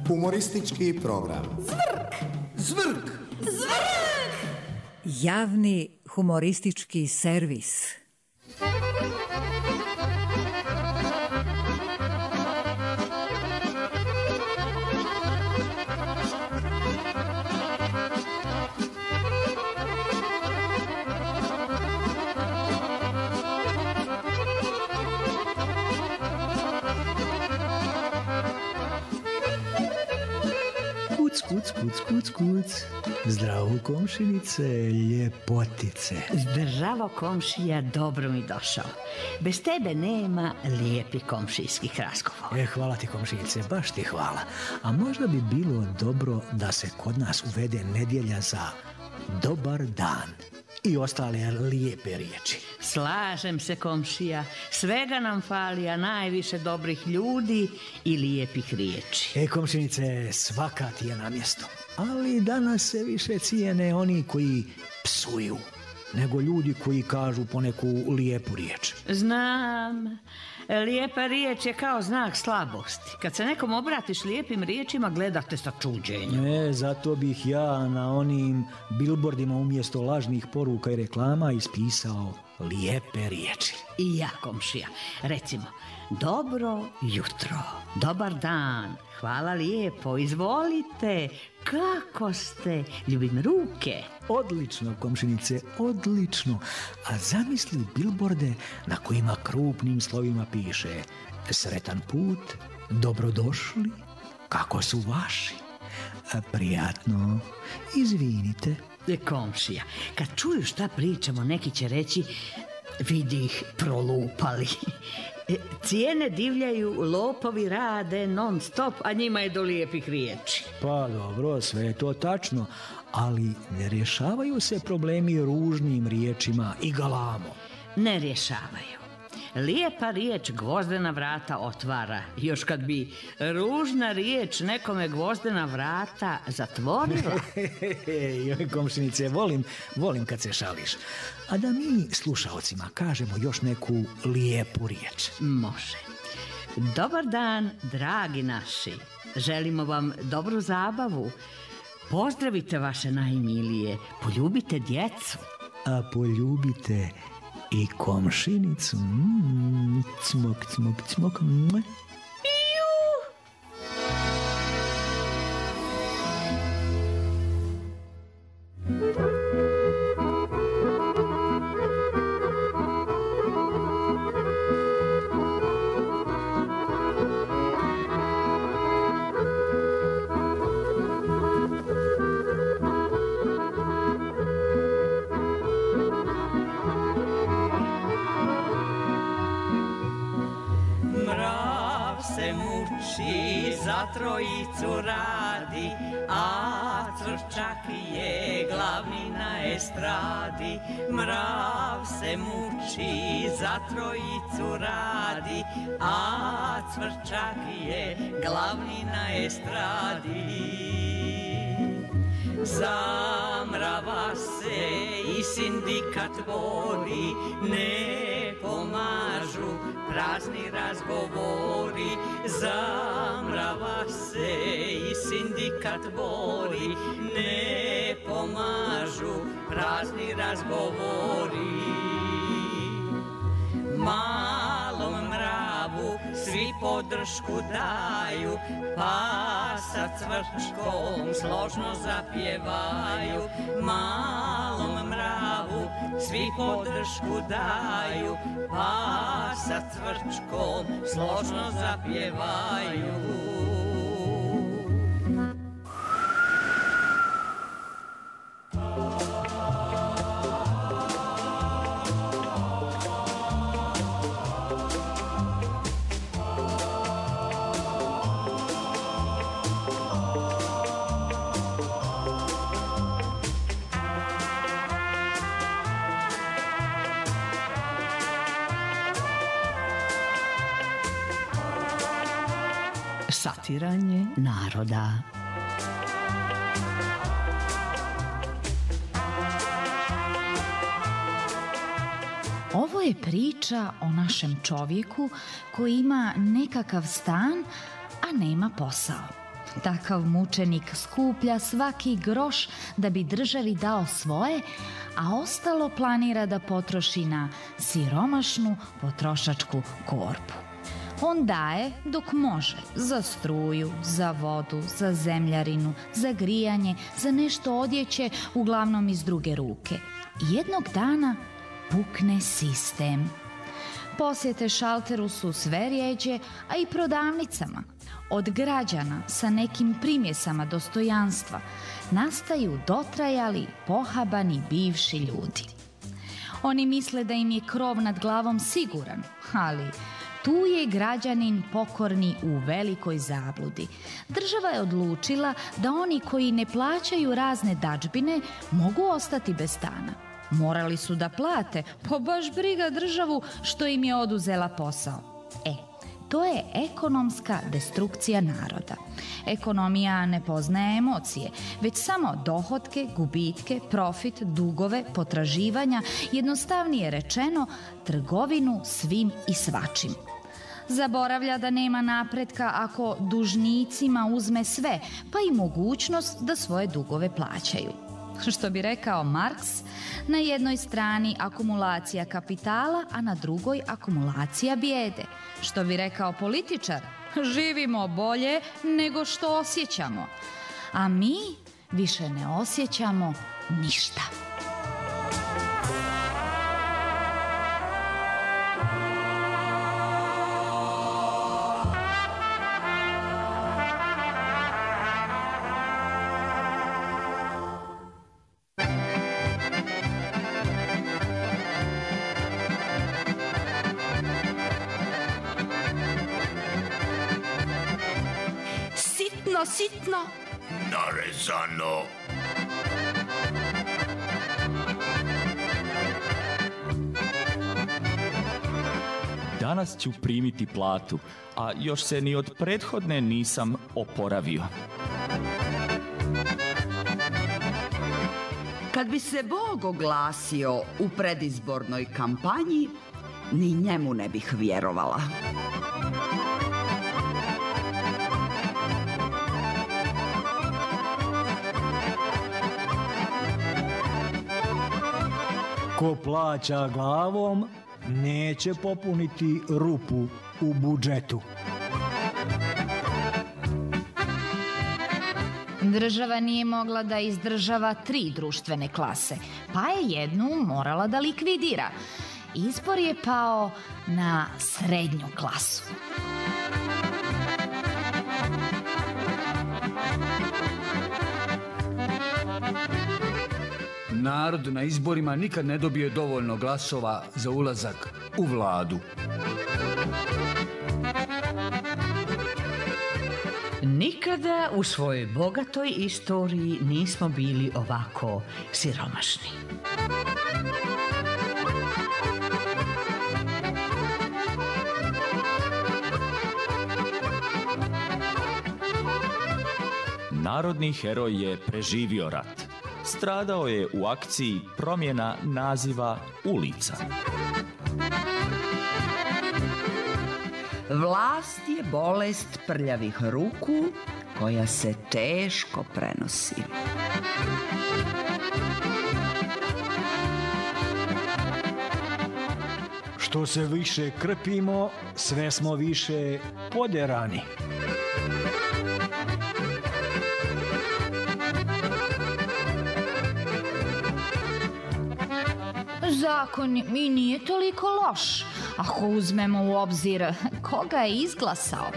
Humoristički program. Zvrk! Zvrk! Zvrk! Javni humoristički servis. Kuc. Zdravo, komšinice, ljepotice. Zdravo, komšija, dobro mi došao. Bez tebe nema lijepih komšijskih razgovora. Hvala ti, komšinice, baš ti hvala. A možda bi bilo dobro da se kod nas uvede nedjelja za dobar dan i ostale lijepe riječi. Slažem se, komšija. Svega nam fali, a najviše dobrih ljudi i lijepih riječi. Komšinice, svaka ti je na mjestu. Ali danas se više cijene oni koji psuju, nego ljudi koji kažu poneku lijepu riječ. Znam. Lijepa riječ je kao znak slabosti. Kad se nekom obratiš lijepim riječima, gledate sa čuđenjem. Zato bih ja na onim bilbordima umjesto lažnih poruka i reklama ispisao lijepe riječi. I ja, komšija. Recimo, dobro jutro, dobar dan, hvala lijepo, izvolite, kako ste, ljubim ruke. Odlično, komšinice, odlično. A zamisli bilborde na kojima krupnim slovima piše: sretan put, dobrodošli, kako su vaši, prijatno, izvinite. Komšija, kad čuju šta pričamo, neki će reći: vidi ih, prolupali. Cijene divljaju, lopovi rade non stop, a njima je do lijepih riječi. Pa dobro, sve je to tačno, ali ne rješavaju se problemi ružnim riječima i galamom. Ne rješavaju. Lijepa riječ gvozdena vrata otvara. Još kad bi ružna riječ nekome gvozdena vrata zatvorila. Komšinice, volim kad se šališ. A da mi slušaocima kažemo još neku lijepu riječ. Može. Dobar dan, dragi naši. Želimo vam dobru zabavu. Pozdravite vaše najmilije. Poljubite djecu. A poljubite i komšinicu. Cmok. Za trojicu radi, a Cvrčak je glavni na estradi. Mrav se muči, za trojicu radi, a Cvrčak je glavni na estradi. Za mrava se i sindikat bori, ne pomažu prazni razgovori. Za mrava se i sindikat bori, ne pomažu prazni razgovori. Malom mravu svi podršku daju, pa sa Cvrčkom složno zapjevaju. Malom mravu svi podršku daju, pa sa Cvrčkom složno zapjevaju. Satiranje naroda. Ovo je priča o našem čovjeku koji ima nekakav stan, a nema posao. Takav mučenik skuplja svaki groš da bi državi dao svoje, a ostalo planira da potroši na siromašnu potrošačku korpu. On daje dok može za struju, za vodu, za zemljarinu, za grijanje, za nešto odjeće, uglavnom iz druge ruke. Jednog dana pukne sistem. Posjete šalteru su sve rjeđe, a i prodavnicama. Od građana sa nekim primjesama dostojanstva nastaju dotrajali, pohabani bivši ljudi. Oni misle da im je krov nad glavom siguran, ali tu je građanin pokorni u velikoj zabludi. Država je odlučila da oni koji ne plaćaju razne dadžbine mogu ostati bez stana. Morali su da plate, pa baš briga državu što im je oduzela posao. To je ekonomska destrukcija naroda. Ekonomija ne poznaje emocije, već samo dohotke, gubitke, profit, dugove, potraživanja, jednostavnije rečeno, trgovinu svim i svačim. Zaboravlja da nema napretka ako dužnicima uzme sve, pa i mogućnost da svoje dugove plaćaju. Što bi rekao Marks, na jednoj strani akumulacija kapitala, a na drugoj akumulacija bijede. Što bi rekao političar, živimo bolje nego što osjećamo. A mi više ne osjećamo ništa. Sitno. Narezano. Danas ću primiti platu, a još se ni od prethodne nisam oporavio. Kad bi se Bog oglasio u predizbornoj kampanji, ni njemu ne bih vjerovala. Ko plaća glavom, neće popuniti rupu u budžetu. Država nije mogla da izdržava 3 društvene klase, pa je jednu morala da likvidira. Izbor je pao na srednju klasu. Narod na izborima nikad ne dobije dovoljno glasova za ulazak u vladu. Nikada u svojoj bogatoj istoriji nismo bili ovako siromašni. Narodni heroj je preživio rat. Stradao je u akciji promjena naziva ulica. Vlast je bolest prljavih ruku koja se teško prenosi. Što se više krpimo, sve smo više poderani. Zakon i nije toliko loš, ako uzmemo u obzir koga je izglasao.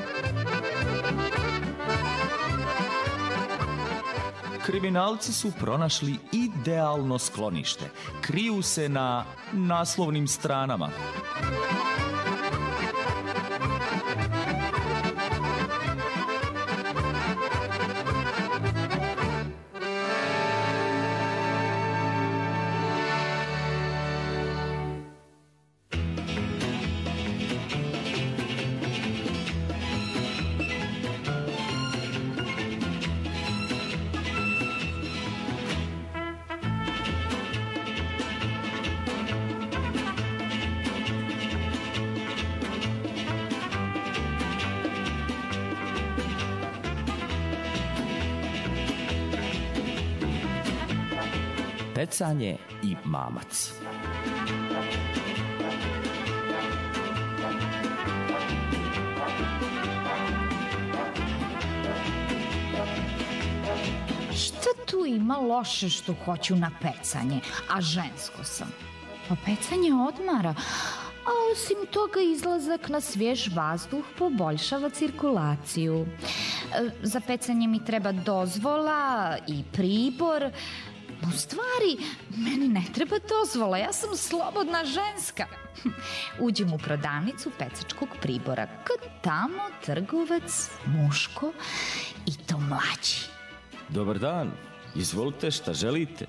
Kriminalci su pronašli idealno sklonište. Kriju se na naslovnim stranama. pecanje i mamac. Šta tu ima loše što hoću na pecanje, a žensko sam? Pa pecanje odmara, a osim toga izlazak na svjež vazduh poboljšava cirkulaciju. Za pecanje mi treba dozvola i pribor. U stvari, meni ne treba dozvola, ja sam slobodna ženska. Uđem u prodavnicu pecačkog pribora, kad tamo trgovac muško i to mlađi. Dobar dan, izvolite šta želite.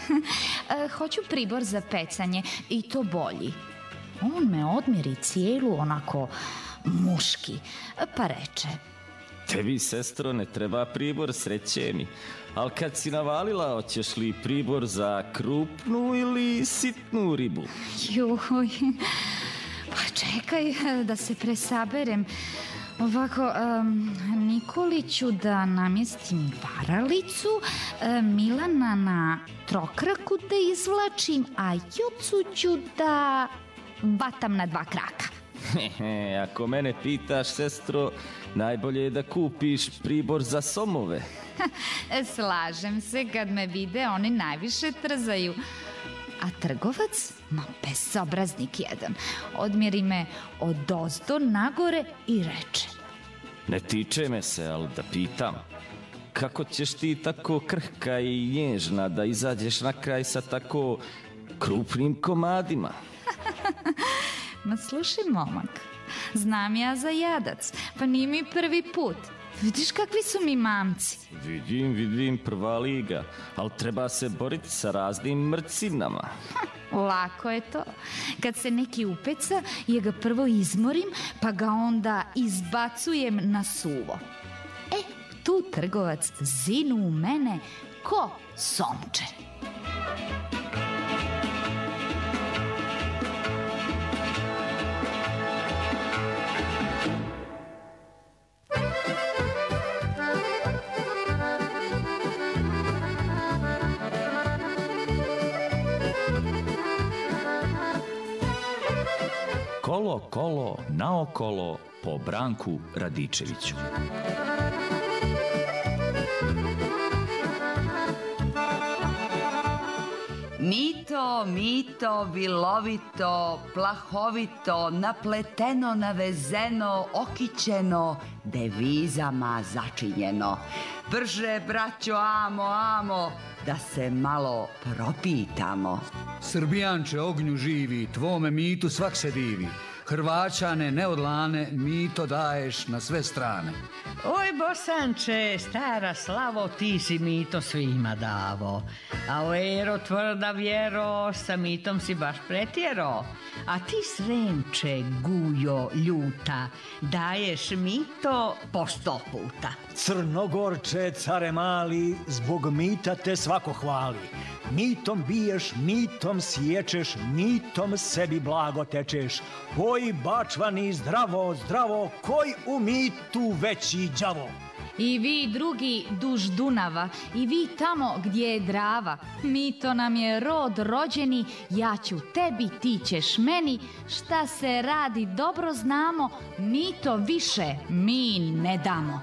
Hoću pribor za pecanje i to bolji. On me odmjeri cijelu onako muški, pa reče: Tebi, sestro, ne treba pribor, sreće mi. Ali kad si navalila, hoćeš li pribor za krupnu ili sitnu ribu? Juj, pa čekaj da se presaberem. Ovako, Nikoliću da namjestim varalicu, Milana na trokraku da izvlačim, a Jocu ću da batam na 2 kraka. Ako mene pitaš, sestro, najbolje je da kupiš pribor za somove. Slažem se, kad me vide oni najviše trzaju. A trgovac, bezobraznik jedan, odmjeri me odozdo nagore i reče: Ne tiče me se, ali da pitam, kako ćeš ti tako krhka i nježna da izađeš na kraj sa tako krupnim komadima? Ma slušaj, momak, znam ja za jadac, pa nije mi prvi put. Vidiš kakvi su mi mamci. Vidim, prva liga, ali treba se boriti sa raznim mrcinama. Lako je to. Kad se neki upeca, ja ga prvo izmorim, pa ga onda izbacujem na suvo. Tu trgovac zinu u mene ko somče. Kolo, kolo, naokolo po Branku Radičeviću. Mito, mito, vilovito, plahovito, napleteno, navezeno, okićeno, devizama začinjeno. Brže, braćo, amo, da se malo propitamo. Srbijanče, ognju živi, tvome mitu svak se divi. Hrvaćane, neodlane, mito daješ na sve strane. Oj, Bosanče, stara slavo, ti si mito svima davo. A o ero, tvrda vjero, sa mitom si baš pretjero. A ti, Sremče, gujo, ljuta, daješ mito po 100 puta. Crnogorče, care mali, zbog mita te svako hvali. Mitom biješ, mitom sječeš, mitom sebi blago tečeš. Oj, bačvani, zdravo, zdravo, koj u mitu veći đavo. I vi drugi duž Dunava, i vi tamo gdje je Drava. Mito nam je rod rođeni, ja ću tebi, ti ćeš meni. Šta se radi dobro znamo, mito više mi ne damo.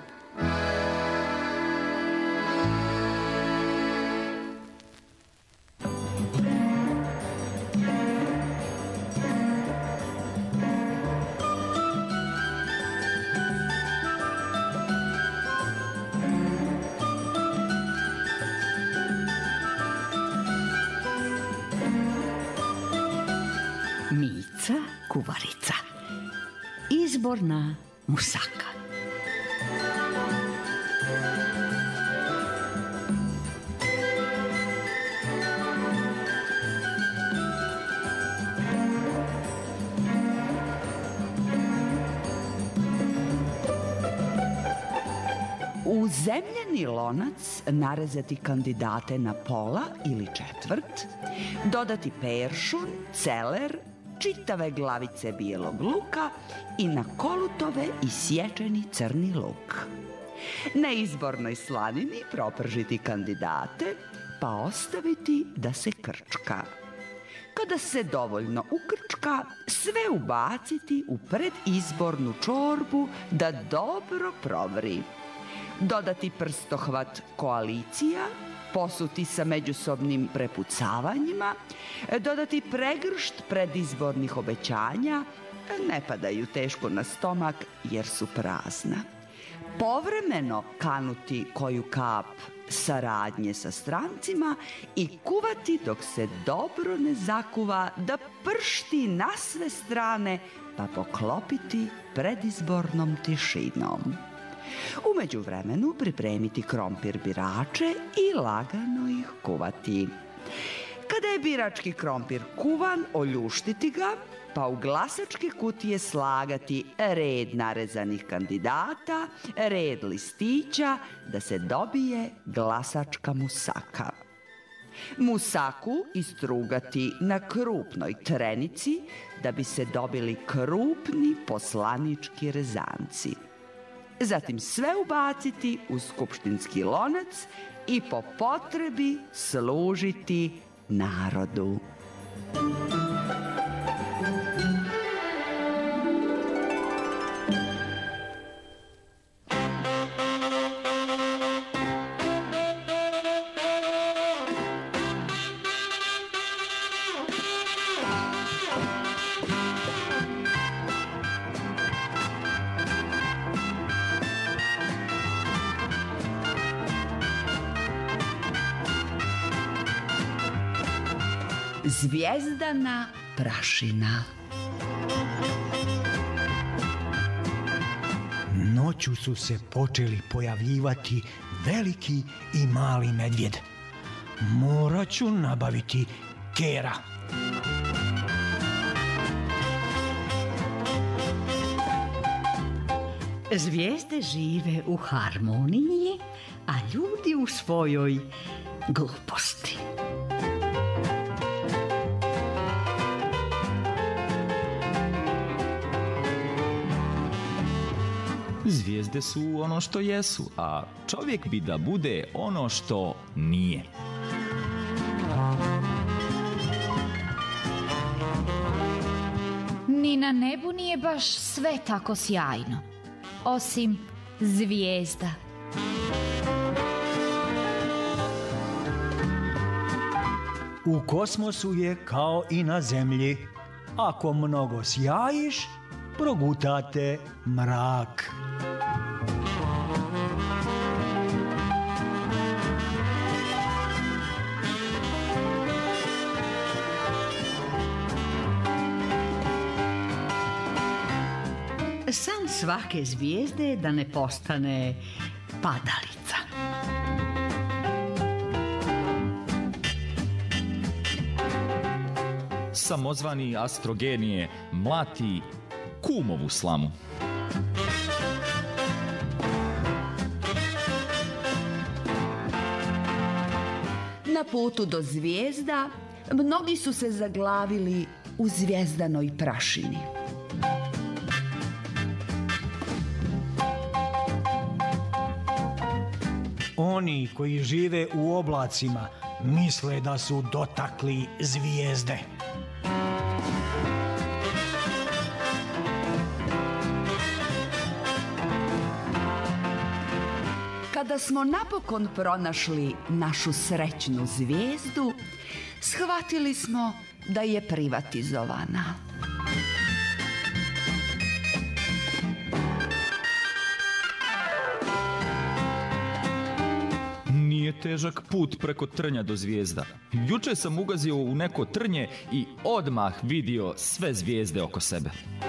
Mica Kuvarica. Izborna musaka. U zemljani lonac narezati kandidate na pola ili četvrt, dodati peršun, celer, čitave glavice bijelog luka i na kolutove isječeni crni luk. Na izbornoj slanini propržiti kandidate, pa ostaviti da se krčka. Kada se dovoljno ukrčka, sve ubaciti u predizbornu čorbu da dobro provri. Dodati prstohvat koalicija, posuti sa međusobnim prepucavanjima, dodati pregršt predizbornih obećanja, ne padaju teško na stomak jer su prazna. Povremeno kanuti koju kap saradnje sa strancima i kuvati dok se dobro ne zakuva da pršti na sve strane, pa poklopiti predizbornom tišinom. U međuvremenu pripremiti krompir birače i lagano ih kuvati. Kada je birački krompir kuvan, oljuštiti ga, pa u glasačke kutije slagati red narezanih kandidata, red listića, da se dobije glasačka musaka. Musaku istrugati na krupnoj trenici, da bi se dobili krupni poslanički rezanci. Zatim sve ubaciti u skupštinski lonac i po potrebi služiti narodu. Zvijezdana prašina. Noću su se počeli pojavljivati veliki i mali medvjed. Morat ću nabaviti kera. Zvijezde žive u harmoniji, a ljudi u svojoj gluposti. Zvijezde su ono što jesu, a čovjek bi da bude ono što nije. Ni na nebu nije baš sve tako sjajno, osim zvijezda. U kosmosu je kao i na zemlji. Ako mnogo sjajiš, progutate mrak. San svake zvijezde je da ne postane padalica. Samozvani astrogenije mlati kumovu slamu. Na putu do zvijezda mnogi su se zaglavili u zvjezdanoj prašini. Oni koji žive u oblacima misle da su dotakli zvijezde. Kada smo napokon pronašli našu srećnu zvijezdu, shvatili smo da je privatizovana. Nije težak put preko trnja do zvijezda. Juče sam ugazio u neko trnje i odmah vidio sve zvijezde oko sebe.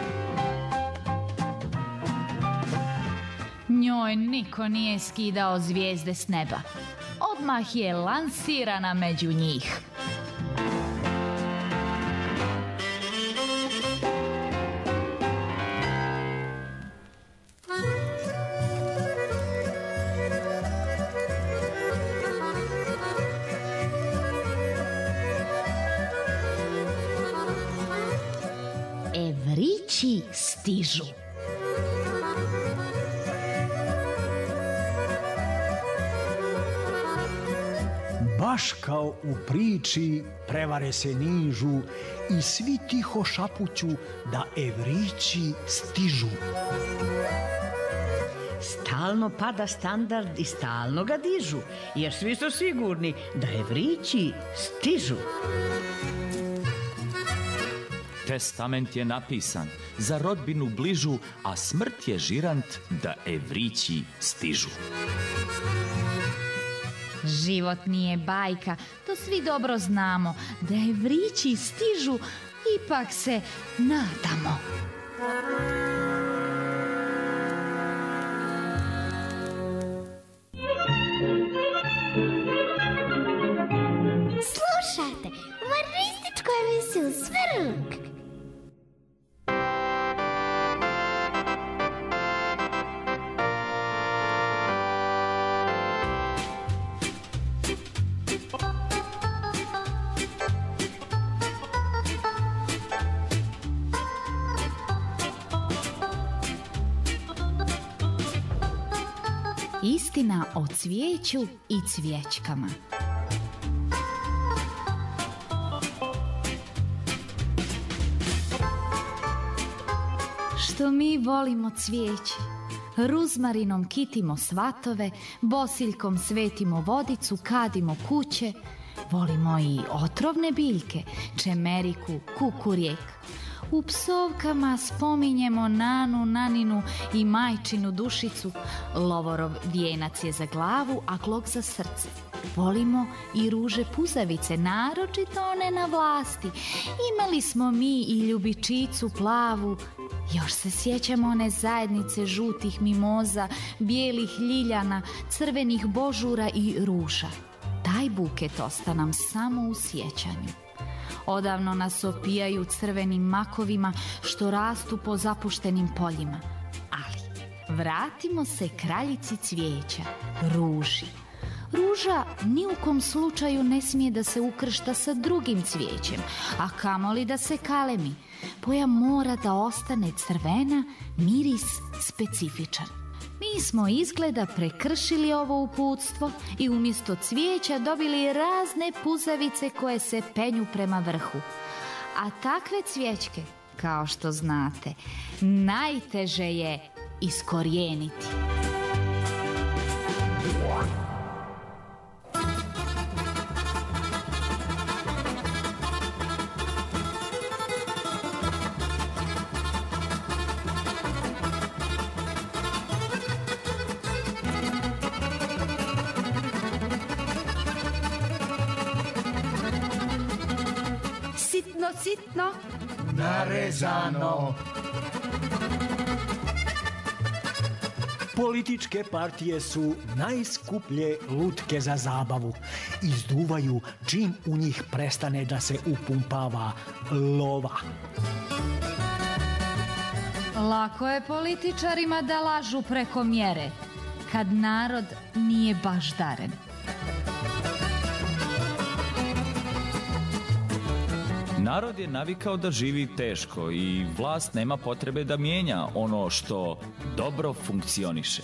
Njoj niko nije skidao zvijezde s neba. Odmah je lansirana među njih. Evrići stižu. baš kao u priči prevare se nižu i svi tiho šapuću da evrići stižu. Stalno pada standard i stalno ga dižu, jer svi su sigurni da evrići stižu. Testament je napisan za rodbinu bližu, a smrt je žirant da evrići stižu. Život nije bajka, to svi dobro znamo. Da evrići stižu, ipak se nadamo. Slušajte humorističku emisiju Svrluk. Istina o cvijeću i cvijećkama. Što mi volimo cvijeće. Ruzmarinom kitimo svatove, bosiljkom svetimo vodicu, kadimo kuće. Volimo i otrovne biljke, čemeriku, kukurijek. U psovkama spominjemo nanu, naninu i majčinu dušicu. Lovorov vijenac je za glavu, a klok za srce. Volimo i ruže puzavice, naročito one na vlasti. Imali smo mi i ljubičicu plavu. Još se sjećamo one zajednice žutih mimoza, bijelih ljiljana, crvenih božura i ruža. Taj buket osta nam samo u sjećanju. Odavno nas opijaju crvenim makovima što rastu po zapuštenim poljima. Ali vratimo se kraljici cvijeća, ruži. Ruža ni u kom slučaju ne smije da se ukršta sa drugim cvijećem, a kamoli da se kalemi. Boja mora da ostane crvena, miris specifičan. Mi smo izgleda prekršili ovo uputstvo i umjesto cvijeća dobili razne puzavice koje se penju prema vrhu. A takve cvijećke, kao što znate, najteže je iskorijeniti. Sitno, narezano. Političke partije su najskuplje lutke za zabavu. Izduvaju čim u njih prestane da se upumpava lova. Lako je političarima da lažu preko mjere, kad narod nije baš daren. Narod je navikao da živi teško i vlast nema potrebe da mijenja ono što dobro funkcioniše.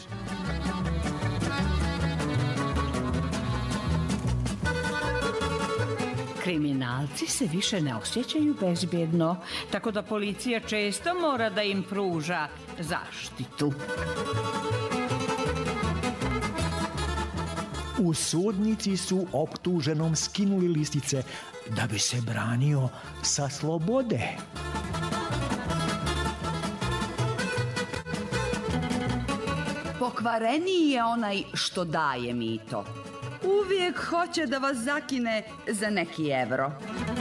Kriminalci se više ne osjećaju bezbjedno, tako da policija često mora da im pruža zaštitu. U sudnici su optuženom skinuli listice da bi se branio sa slobode. pokvareniji je onaj što daje mito. Uvijek hoće da vas zakine za neki evro.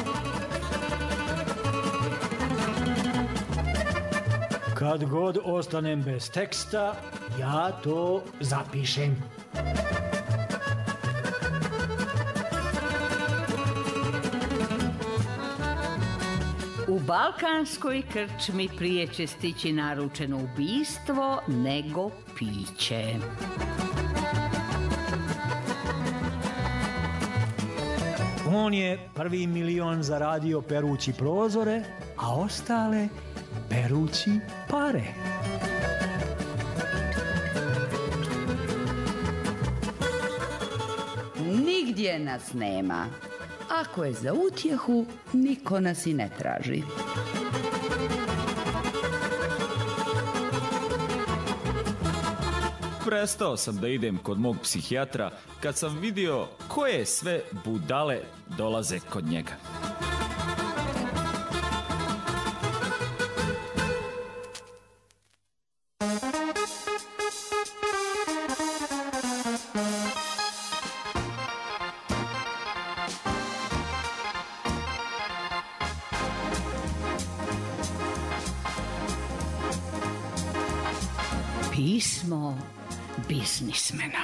Kad god ostanem bez teksta, ja to zapišem. U balkanskoj krčmi prije će stići naručeno ubistvo nego piće. On je 1. milion zaradio perući prozore, a ostale perući pare. Nigdje nigdje nas nema. Ako je za utjehu, niko nas i ne traži. Prestao sam da idem kod mog psihijatra kad sam vidio koje sve budale dolaze kod njega. Pismo biznismena.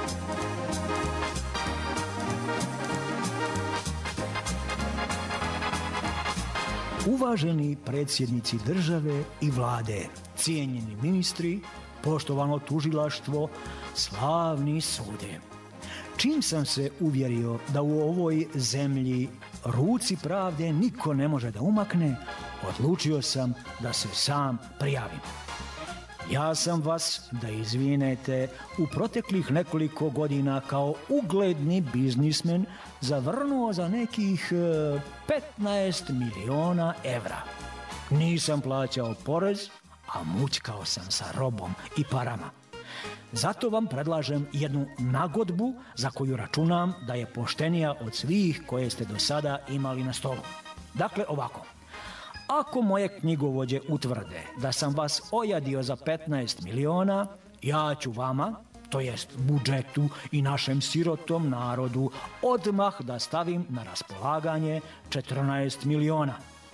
Uvaženi predsjednici države i vlade, cijenjeni ministri, poštovano tužilaštvo, slavni sude. Čim sam se uvjerio da u ovoj zemlji ruci pravde niko ne može da umakne, odlučio sam da se sam prijavim. Ja sam vas, da izvinete, u proteklih nekoliko godina kao ugledni biznismen zavrnuo za nekih 15 miliona evra. Nisam plaćao porez, a mućkao sam sa robom i parama. Zato vam predlažem jednu nagodbu za koju računam da je poštenija od svih koje ste do sada imali na stolu. Dakle, ovako. Ako moje knjigovođe utvrde da sam vas ojadio za 15 miliona, ja ću vama, to jest budžetu i našem sirotom narodu, odmah da stavim na raspolaganje 14 miliona.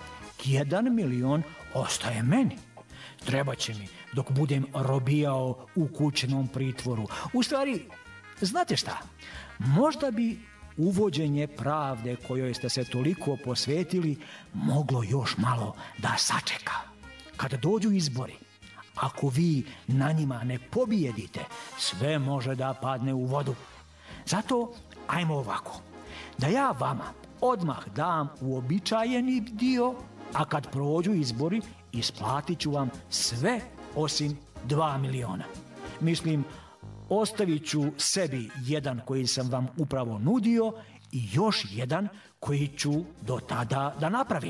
1 milion ostaje meni. Treba će mi dok budem robijao u kućnom pritvoru. U stvari, znate šta? Možda bi uvođenje pravde kojoj ste se toliko posvetili moglo još malo da sačeka. Kada dođu izbori, ako vi na njima ne pobijedite, sve može da padne u vodu. Zato, ajmo ovako. Da ja vama odmah dam uobičajeni dio, a kad prođu izbori, isplatit ću vam sve osim 2 miliona. Mislim, ostavit ću sebi jedan koji sam vam upravo nudio i još jedan koji ću do tada da napravim.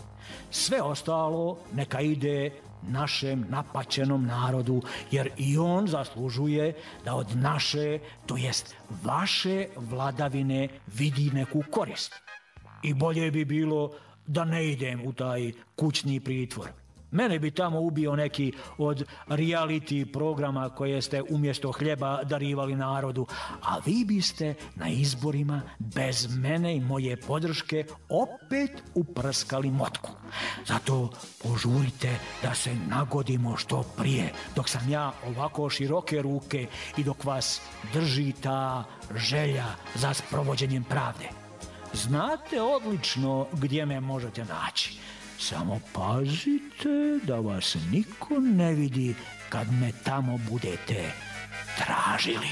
Sve ostalo neka ide našem napaćenom narodu, jer i on zaslužuje da od naše, to jest vaše vladavine vidi neku korist. I bolje bi bilo da ne idem u taj kućni pritvor. Mene bi tamo ubio neki od reality programa koje ste umjesto hljeba darivali narodu, a vi biste na izborima bez mene i moje podrške opet uprskali motku. Zato požurite da se nagodimo što prije, dok sam ja ovako široke ruke i dok vas drži ta želja za sprovođenjem pravde. Znate odlično gdje me možete naći. Samo pazite da vas niko ne vidi kad me tamo budete tražili.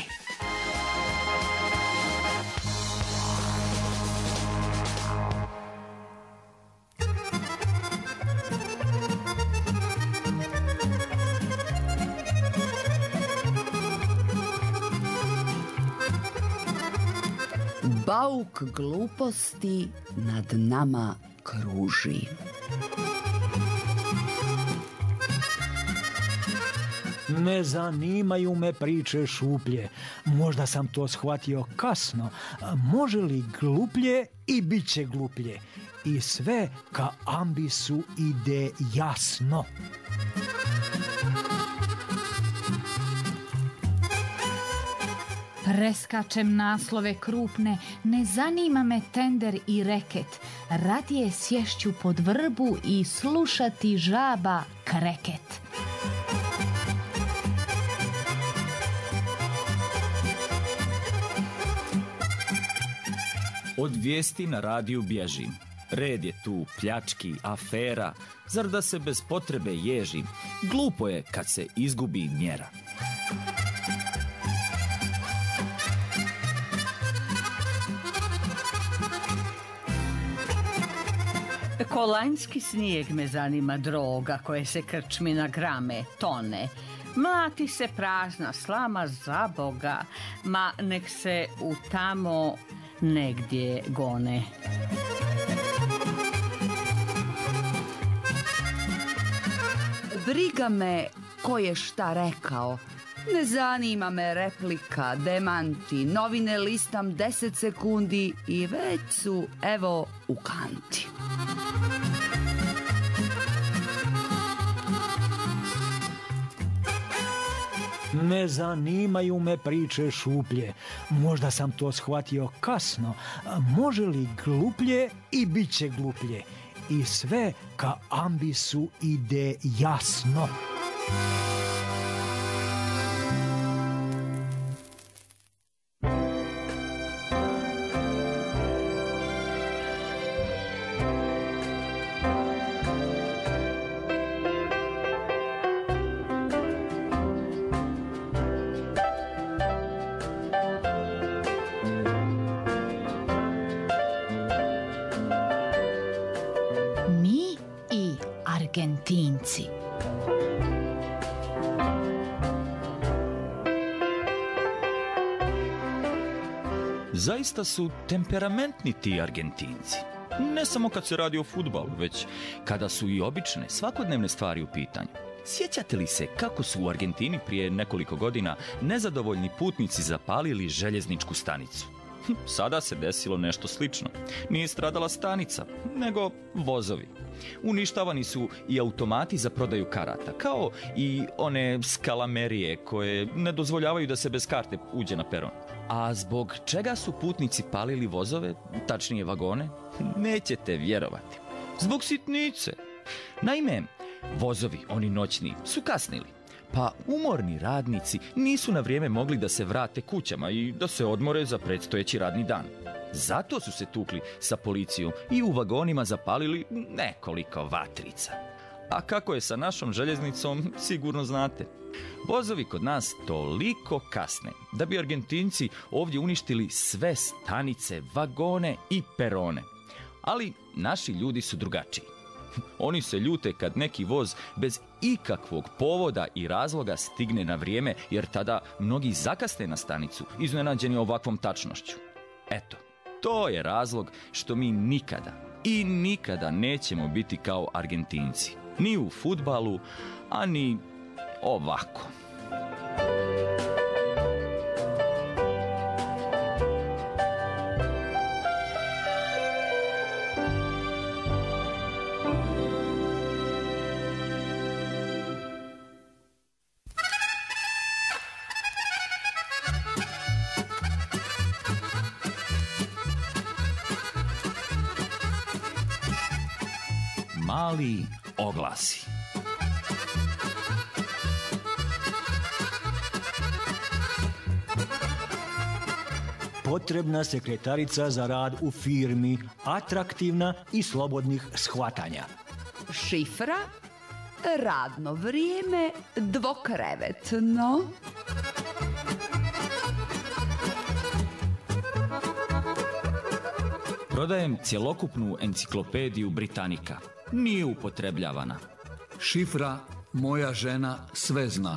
Bauk gluposti nad nama kruži. Ne zanimaju me priče šuplje. Možda sam to shvatio kasno. Može li gluplje i bit će gluplje. I sve ka ambisu ide jasno. Preskačem naslove krupne, ne zanima me tender i reket. Radije sješću pod vrbu i slušati žaba kreket. Od vijesti na radiju bježim. Red je tu, pljački, afera. Zar da se bez potrebe ježim? Glupo je kad se izgubi mjera. Ko lanjski snijeg me zanima droga koje se krčmi na grame, tone. Mlati se prazna slama za Boga, ma nek se u tamo negdje gone. Briga me ko je šta rekao. Ne zanima me replika, demanti, novine listam 10 sekundi i već su, evo, u kanti. Ne zanimaju me priče šuplje. Možda sam to shvatio kasno. Može li gluplje i bit će gluplje. I sve ka ambisu ide jasno. Argentinci. Zaista su temperamentni ti Argentinci. Ne samo kad se radi o fudbalu, već kada su i obične, svakodnevne stvari u pitanju. Sjećate li se kako su u Argentini prije nekoliko godina nezadovoljni putnici zapalili željezničku stanicu? Sada se desilo nešto slično. Nije stradala stanica, nego vozovi. Uništavani su i automati za prodaju karata, kao i one skalamerije koje ne dozvoljavaju da se bez karte uđe na peron. A zbog čega su putnici palili vozove, tačnije vagone? Nećete vjerovati. Zbog sitnice. Naime, vozovi, oni noćni, su kasnili. Pa umorni radnici nisu na vrijeme mogli da se vrate kućama i da se odmore za predstojeći radni dan. Zato su se tukli sa policijom i u vagonima zapalili nekoliko vatrica. A kako je sa našom željeznicom, sigurno znate. Vozovi kod nas toliko kasne da bi Argentinci ovdje uništili sve stanice, vagone i perone. Ali naši ljudi su drugačiji. Oni se ljute kad neki voz bez ikakvog povoda i razloga stigne na vrijeme, jer tada mnogi zakasne na stanicu, iznenađeni ovakvom tačnošću. Eto, to je razlog što mi nikada nećemo biti kao Argentinci. Ni u fudbalu, a ni ovako. Mali oglasi. Potrebna sekretarica za rad u firmi, atraktivna i slobodnih shvatanja. Šifra, radno vrijeme, dvokrevetno. Prodajem cjelokupnu enciklopediju Britanika. Nije upotrebljavana. Šifra, moja žena sve zna.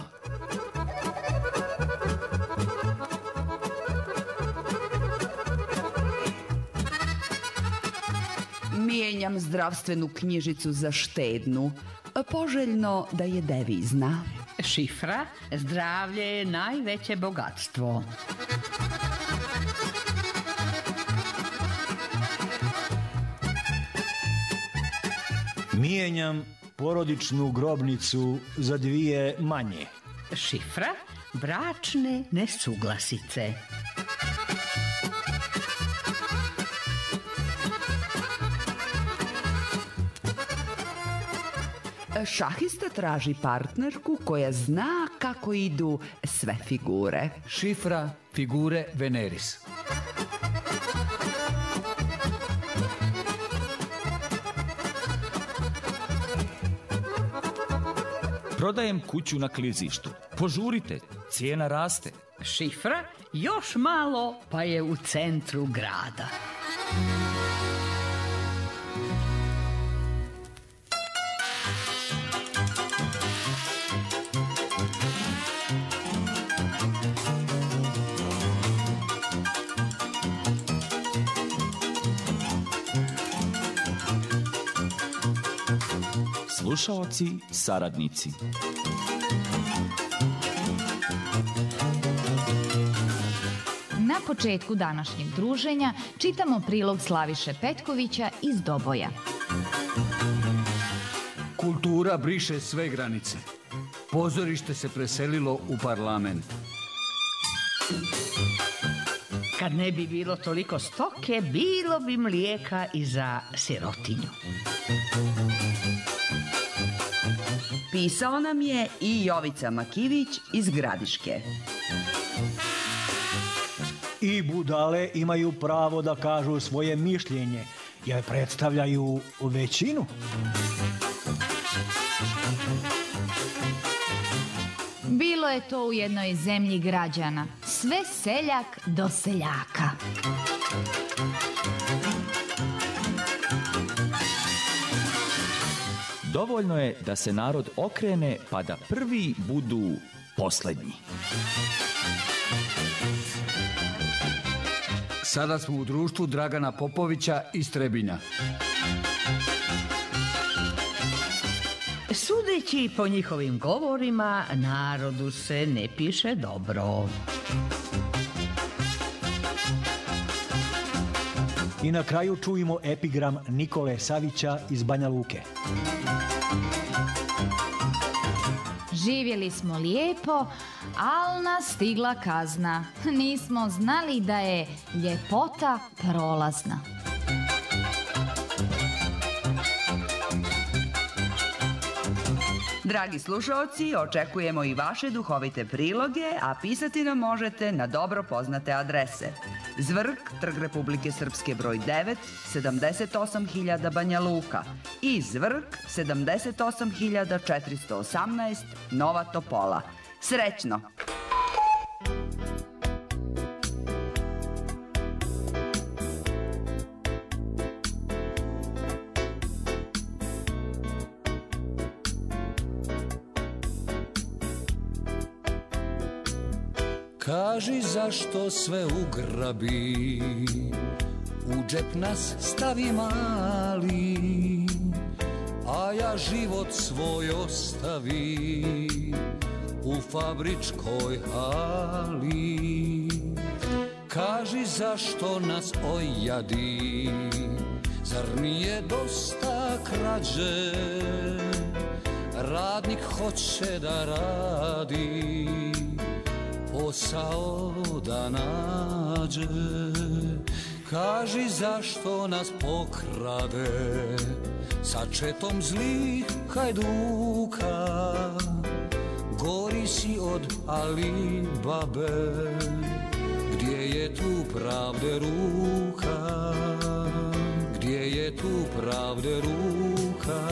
Mijenjam zdravstvenu knjižicu za štednu. Poželjno da je devizna. Šifra, zdravlje je najveće bogatstvo. Mijenjam porodičnu grobnicu za 2 manje. Šifra, bračne nesuglasice. Šahista traži partnerku koja zna kako idu sve figure. Šifra, figure Veneris. Prodajem kuću na klizištu. Požurite, cijena raste. Šifra, još malo pa je u centru grada. slušaoci, saradnici. Na početku današnjeg druženja čitamo prilog Slaviše Petkovića iz Doboja. Kultura briše sve granice. Pozorište se preselilo u parlament. Kad ne bi bilo toliko stoke, bilo bi mlijeka i za sirotinju. Pisao nam je i Jovica Makivić iz Gradiške. I budale imaju pravo da kažu svoje mišljenje, jer predstavljaju većinu. Bilo je to u jednoj zemlji građana, sve seljak do seljaka. Dovoljno je da se narod okrene pa da prvi budu posljednji. Sada smo u društvu Dragana Popovića iz Trebinja. Sudeći po njihovim govorima, narodu se ne piše dobro. I na kraju čujemo epigram Nikole Savića iz Banja Luke. Živjeli smo lijepo, al nas stigla kazna. Nismo znali da je ljepota prolazna. Dragi slušaoci, očekujemo i vaše duhovite priloge, a pisati nam možete na dobro poznate adrese. Zvrk, Trg Republike Srpske broj 9, 78.000 Banja Luka i Zvrk, 78.418 Nova Topola. Srećno! Kaži zašto sve ugrabi, u džep nas stavi mali, a ja život svoj ostavi u fabričkoj hali. Kaži zašto nas ojadi, zar nije dosta krađe, radnik hoće da radi, posao da nađe. Kaži zašto nas pokrade sa četom zlih hajduka. Gori si od Ali Babe, gdje je tu pravde ruka, gdje je tu pravde ruka.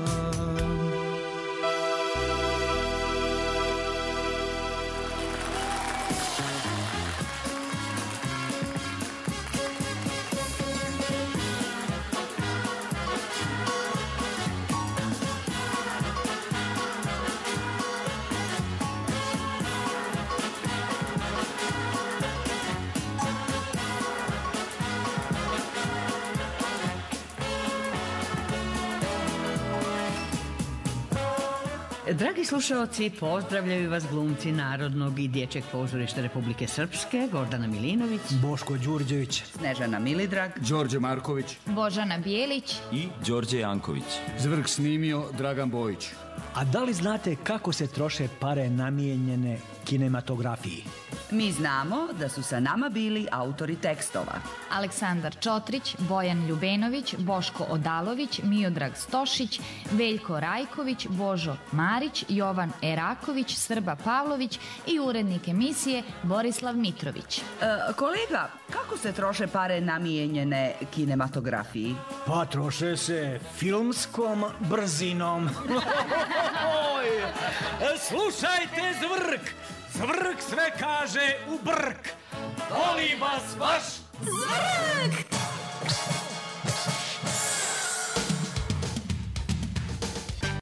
Dragi slušaoci, pozdravljaju vas glumci Narodnog i Dječjeg pozorišta Republike Srpske, Gordana Milinović, Boško Đurđević, Snežana Milidrag, Đorđe Marković, Božana Bijelić i Đorđe Janković. Zvrk snimio Dragan Bojić. A da li znate kako se troše pare namijenjene kinematografiji? Mi znamo da su sa nama bili autori tekstova. Aleksandar Čotrić, Bojan Ljubenović, Boško Odalović, Miodrag Stošić, Veljko Rajković, Božo Marić, Jovan Eraković, Srba Pavlović i urednik emisije Borislav Mitrović. Kolega, kako se troše pare namijenjene kinematografiji? Pa troše se filmskom brzinom. Slušajte Zvrk! Zvrk sve kaže u brk. Volim vas vaš Zvrk!